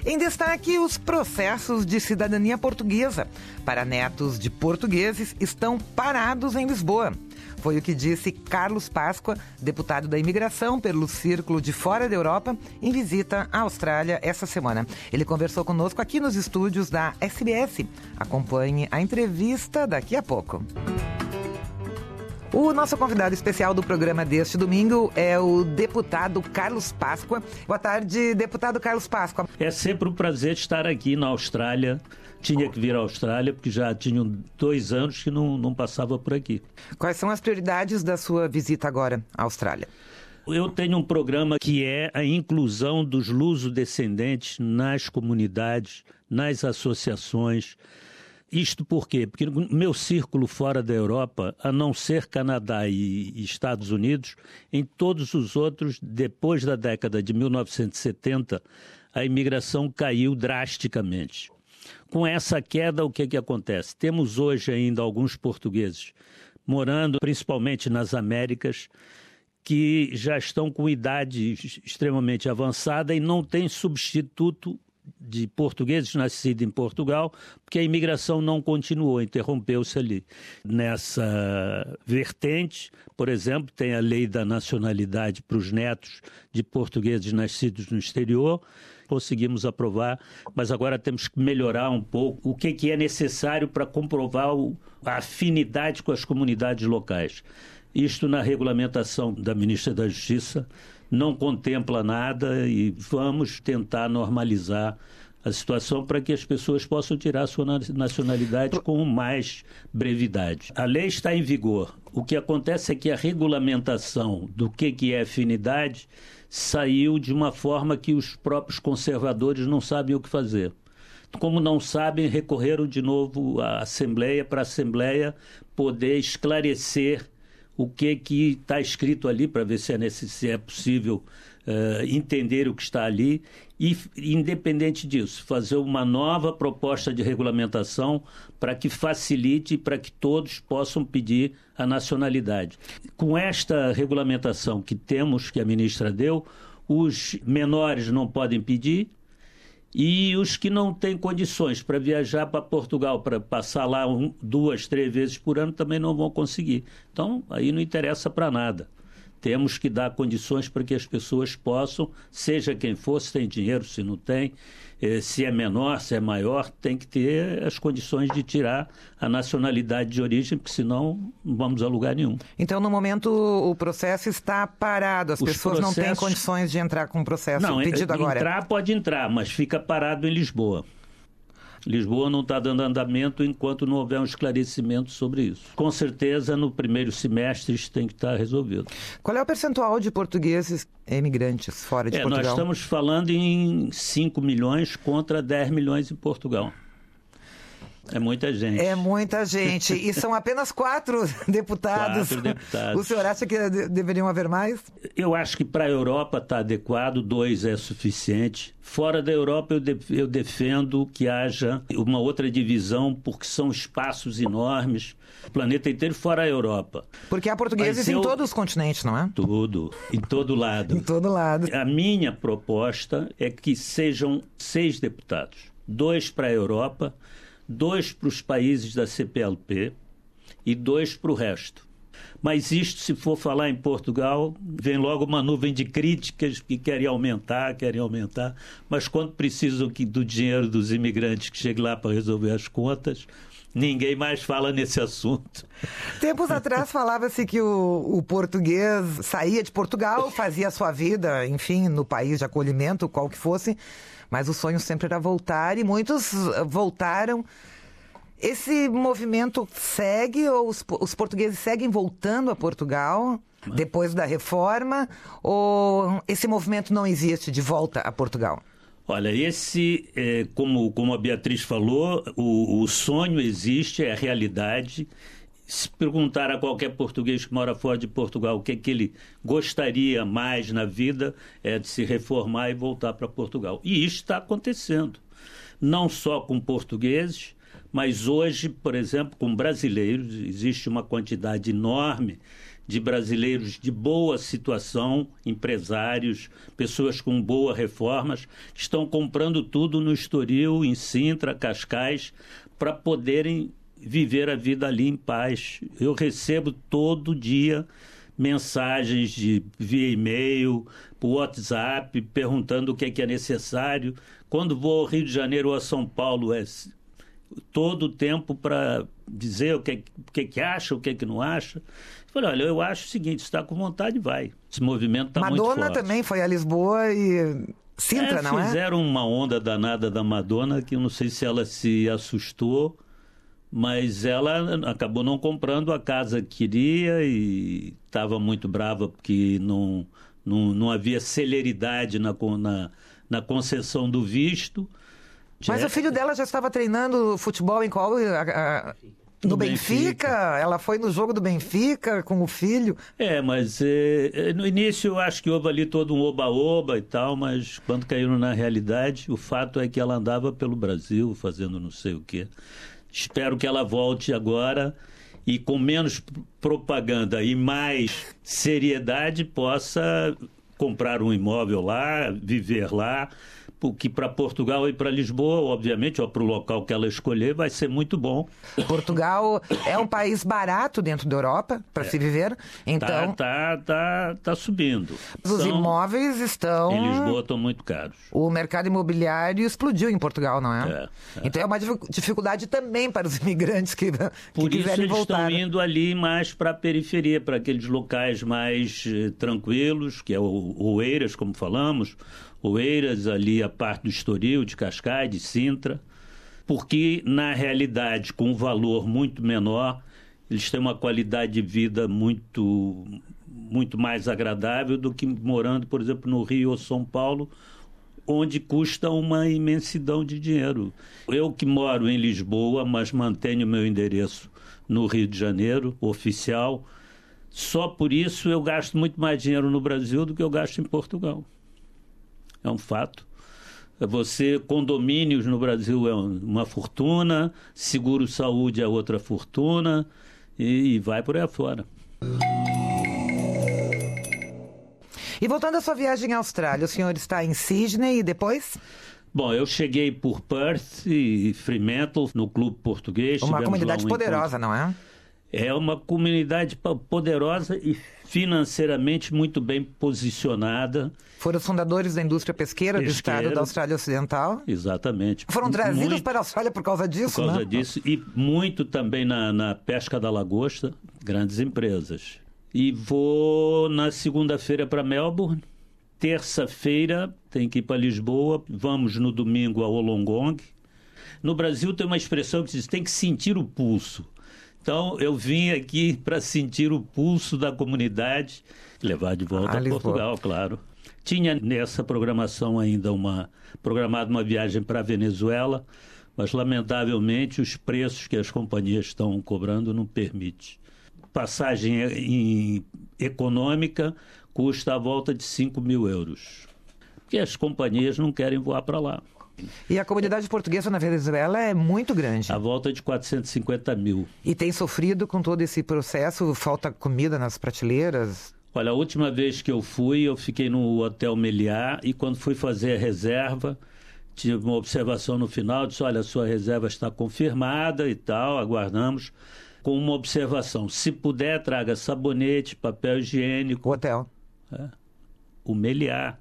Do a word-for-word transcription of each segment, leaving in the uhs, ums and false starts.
Em destaque, os processos de cidadania portuguesa para netos de portugueses estão parados em Lisboa. Foi o que disse Carlos Páscoa, deputado da imigração pelo Círculo de Fora da Europa, em visita à Austrália essa semana. Ele conversou conosco aqui nos estúdios da S B S. Acompanhe a entrevista daqui a pouco. O nosso convidado especial do programa deste domingo é o deputado Carlos Páscoa. Boa tarde, deputado Carlos Páscoa. É sempre um prazer estar aqui na Austrália. Tinha que vir à Austrália porque já tinham dois anos que não, não passava por aqui. Quais são as prioridades da sua visita agora à Austrália? Eu tenho um programa que é a inclusão dos luso-descendentes nas comunidades, nas associações. Isto por quê? Porque no meu círculo fora da Europa, a não ser Canadá e Estados Unidos, em todos os outros, depois da década de mil novecentos e setenta, a imigração caiu drasticamente. Com essa queda, o que que acontece? Temos hoje ainda alguns portugueses morando, principalmente nas Américas, que já estão com idade extremamente avançada e não têm substituto de portugueses nascidos em Portugal, porque a imigração não continuou, interrompeu-se ali. Nessa vertente, por exemplo, tem a lei da nacionalidade para os netos de portugueses nascidos no exterior. Conseguimos aprovar, mas agora temos que melhorar um pouco o que, que é necessário para comprovar o, a afinidade com as comunidades locais. Isto na regulamentação da ministra da Justiça não contempla nada e vamos tentar normalizar a situação para que as pessoas possam tirar a sua nacionalidade com mais brevidade. A lei está em vigor. O que acontece é que a regulamentação do que, que é afinidade saiu de uma forma que os próprios conservadores não sabem o que fazer. Como não sabem, recorreram de novo à Assembleia, para a Assembleia poder esclarecer o que que está escrito ali, para ver se é, necess... se é possível uh, entender o que está ali e, independente disso, fazer uma nova proposta de regulamentação para que facilite e para que todos possam pedir a nacionalidade. Com esta regulamentação que temos, que a ministra deu, os menores não podem pedir, e os que não têm condições para viajar para Portugal, para passar lá um, duas, três vezes por ano, também não vão conseguir. Então, aí não interessa para nada. Temos que dar condições para que as pessoas possam, seja quem for, se tem dinheiro, se não tem, eh, se é menor, se é maior, tem que ter as condições de tirar a nacionalidade de origem, porque senão não vamos a lugar nenhum. Então, no momento, o processo está parado, as Os pessoas processos... não têm condições de entrar com o processo não, pedido agora. Entrar pode entrar, mas fica parado em Lisboa. Lisboa não está dando andamento enquanto não houver um esclarecimento sobre isso. Com certeza, no primeiro semestre, isso tem que estar resolvido. Qual é o percentual de portugueses imigrantes fora de é, Portugal? Nós estamos falando em cinco milhões contra dez milhões em Portugal. É muita gente. É muita gente. E são apenas quatro deputados. Quatro deputados. O senhor acha que de- deveriam haver mais? Eu acho que para a Europa está adequado, dois é suficiente. Fora da Europa eu, de- eu defendo que haja uma outra divisão, porque são espaços enormes, o planeta inteiro fora a Europa. Porque há portugueses Mas eu- em todos os continentes, não é? Tudo, em todo lado. Em todo lado. A minha proposta é que sejam seis deputados. Dois para a Europa, dois para os países da C P L P e dois para o resto. Mas isto, se for falar em Portugal, vem logo uma nuvem de críticas que querem aumentar, querem aumentar, mas quando precisam que, do dinheiro dos imigrantes que chegue lá para resolver as contas, ninguém mais fala nesse assunto. Tempos atrás falava-se que o, o português saía de Portugal, fazia a sua vida, enfim, no país de acolhimento, qual que fosse, mas o sonho sempre era voltar e muitos voltaram. Esse movimento segue ou os, os portugueses seguem voltando a Portugal depois da reforma ou esse movimento não existe de volta a Portugal? Olha, esse, é, como, como a Beatriz falou, o, o sonho existe, é a realidade. Se perguntar a qualquer português que mora fora de Portugal o que, é que ele gostaria mais na vida, é de se reformar e voltar para Portugal. E isso está acontecendo, não só com portugueses, mas hoje, por exemplo, com brasileiros. Existe uma quantidade enorme de brasileiros de boa situação, empresários, pessoas com boas reformas, que estão comprando tudo no Estoril, em Sintra, Cascais, para poderem viver a vida ali em paz. Eu recebo todo dia mensagens de, via e-mail, por WhatsApp, perguntando o que é, que é necessário. Quando vou ao Rio de Janeiro ou a São Paulo, é todo o tempo para dizer o que, o que, que acha, o que, que não acha. Eu falei, olha, eu acho o seguinte, se está com vontade, vai. Esse movimento está muito forte. Madonna também foi a Lisboa e Sintra, é, não é? Fizeram uma onda danada da Madonna, que eu não sei se ela se assustou, mas ela acabou não comprando a casa que queria e estava muito brava porque não, não, não havia celeridade na, na, na concessão do visto. Mas é... o filho dela já estava treinando futebol em qual? A, a, no Benfica. Benfica? Ela foi no jogo do Benfica com o filho? É, mas é, no início eu acho que houve ali todo um oba-oba e tal, mas quando caíram na realidade, o fato é que ela andava pelo Brasil fazendo não sei o quê. Espero que ela volte agora e com menos propaganda e mais seriedade possa comprar um imóvel lá, viver lá, porque para Portugal e para Lisboa, obviamente, ou para o local que ela escolher, vai ser muito bom. Portugal é um país barato dentro da Europa para é. se viver, então... Tá, tá, tá, tá subindo. Os São... imóveis estão... Em Lisboa estão muito caros. O mercado imobiliário explodiu em Portugal, não é? É, é. Então é uma dificuldade também para os imigrantes que, que Por quiserem isso eles voltar. estão indo ali mais para a periferia, para aqueles locais mais eh, tranquilos, que é o Oeiras, como falamos, Oeiras, ali a parte do Estoril, de Cascais, de Sintra, porque, na realidade, com um valor muito menor, eles têm uma qualidade de vida muito, muito mais agradável do que morando, por exemplo, no Rio ou São Paulo, onde custa uma imensidão de dinheiro. Eu que moro em Lisboa, mas mantenho meu endereço no Rio de Janeiro, oficial, só por isso eu gasto muito mais dinheiro no Brasil do que eu gasto em Portugal. É um fato. Você, condomínios no Brasil é uma fortuna, seguro-saúde é outra fortuna e, e vai por aí afora. E voltando à sua viagem à Austrália, o senhor está em Sydney e depois? Bom, eu cheguei por Perth e Fremantle, no Clube Português. Uma comunidade um poderosa, encontro. Não é? É uma comunidade poderosa e financeiramente muito bem posicionada. Foram os fundadores da indústria pesqueira, pesqueira do estado da Austrália Ocidental. Exatamente. Foram trazidos muito, para a Austrália por causa disso, Por causa né? disso. E muito também na, na pesca da lagosta, grandes empresas. E vou na segunda-feira para Melbourne. Terça-feira tem que ir para Lisboa. Vamos no domingo a Wollongong. No Brasil tem uma expressão que diz tem que sentir o pulso. Então, eu vim aqui para sentir o pulso da comunidade, levar de volta ah, a Portugal, claro. Tinha nessa programação ainda uma programada uma viagem para a Venezuela, mas, lamentavelmente, os preços que as companhias estão cobrando não permitem. Passagem em, econômica custa a volta de cinco mil euros, porque as companhias não querem voar para lá. E a comunidade portuguesa na Venezuela é muito grande. A volta de quatrocentos e cinquenta mil. E tem sofrido com todo esse processo? Falta comida nas prateleiras? Olha, a última vez que eu fui, eu fiquei no Hotel Meliá e quando fui fazer a reserva, tive uma observação no final, disse, olha, a sua reserva está confirmada e tal, aguardamos, com uma observação. Se puder, traga sabonete, papel higiênico. O hotel. É, o Meliá.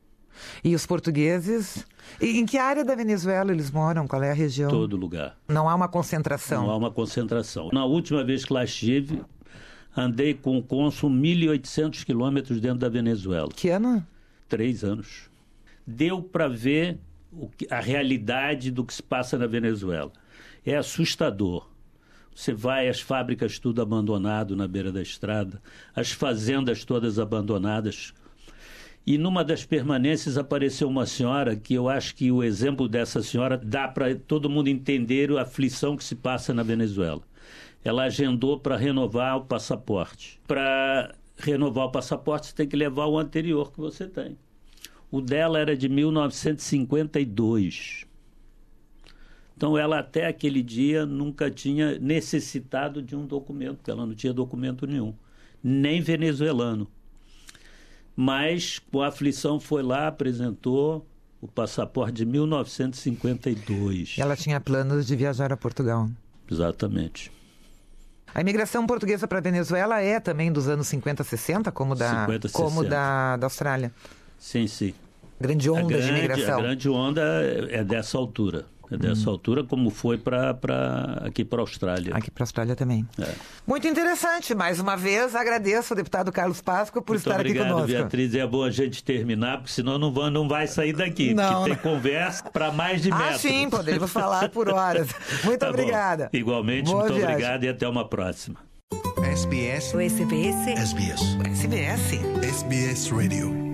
E os portugueses? E em que área da Venezuela eles moram? Qual é a região? Todo lugar. Não há uma concentração? Não há uma concentração. Na última vez que lá estive, andei com o cônsul mil e oitocentos quilômetros dentro da Venezuela. Que ano? Três anos. Deu para ver o que, a realidade do que se passa na Venezuela. É assustador. Você vai, as fábricas tudo abandonado na beira da estrada, as fazendas todas abandonadas. E numa das permanências apareceu uma senhora que eu acho que o exemplo dessa senhora dá para todo mundo entender a aflição que se passa na Venezuela. Ela agendou para renovar o passaporte. Para renovar o passaporte, você tem que levar o anterior que você tem. O dela era de mil novecentos e cinquenta e dois. Então, ela até aquele dia nunca tinha necessitado de um documento, porque ela não tinha documento nenhum. nem venezuelano. Mas, com a aflição, foi lá, apresentou o passaporte de mil novecentos e cinquenta e dois. Ela tinha planos de viajar a Portugal. Exatamente. A imigração portuguesa para a Venezuela é também dos anos cinquenta, sessenta, como da, cinquenta, como da, da Austrália? Sim, sim. Grande onda grande, de imigração. A grande onda é dessa altura. É dessa hum. altura, como foi pra, pra, aqui para a Austrália. Aqui para a Austrália também. É. Muito interessante. Mais uma vez, agradeço ao deputado Carlos Páscoa por Muito estar obrigado, aqui conosco. Beatriz. É bom a gente terminar, porque senão não vai, não vai sair daqui. Não, porque não. tem conversa para mais de metros. Ah, sim, poderíamos falar por horas. Muito tá obrigada. Bom. Igualmente, Boa muito viagem. obrigado e até uma próxima. S B S. O S B S. S B S. S B S. S B S Radio.